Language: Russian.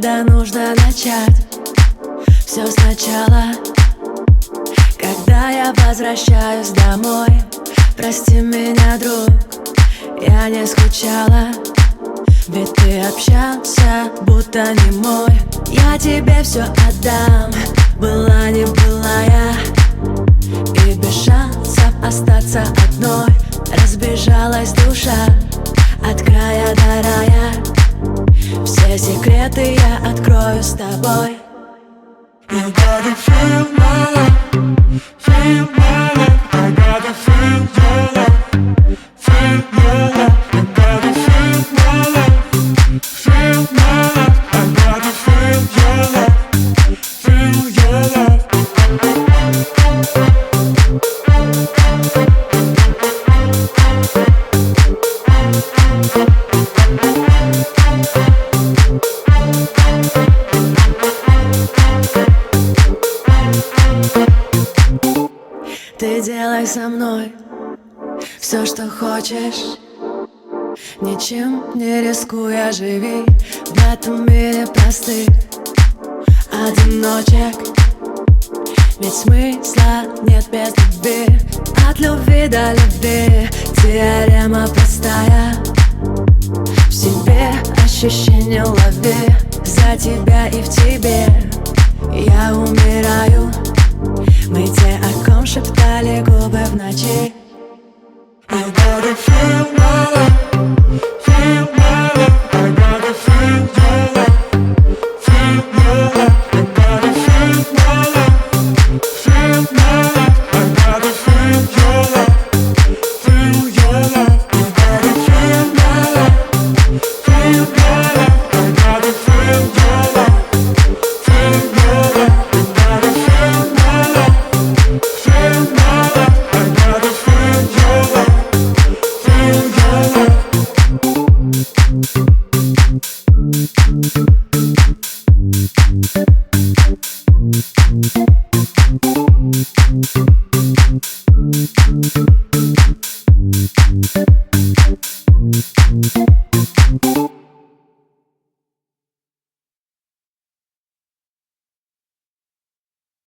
когда нужно начать все сначала. Когда я возвращаюсь домой, прости меня, друг, я не скучала. Ведь ты общался, будто не мой. Я тебе все отдам, была не была я. И без шансов остаться одной разбежалась душа от края до рая. Все секреты я открою с тобой. You gotta feel my love, feel my love. I gotta feel your love, feel your love. You gotta feel my love, feel my love. I gotta feel your love, feel your love. Ты делай со мной все, что хочешь, ничем не рискуя, живи в этом мире простых одиночек. Ведь смысла нет без любви, от любви до любви. Теорема простая, в себе ощущение лови. За тебя и в тебе я умираю. Мы те, о ком шептали губы в ночи. You gotta feel my love, feel my love. I gotta feel your love, feel your love. You gotta feel my love, feel my love. I gotta feel your love, feel your love. You gotta feel my love, feel my love. I gotta feel your love, feel your love. You gotta feel my love, feel my love. I gotta feel your love. Thank you.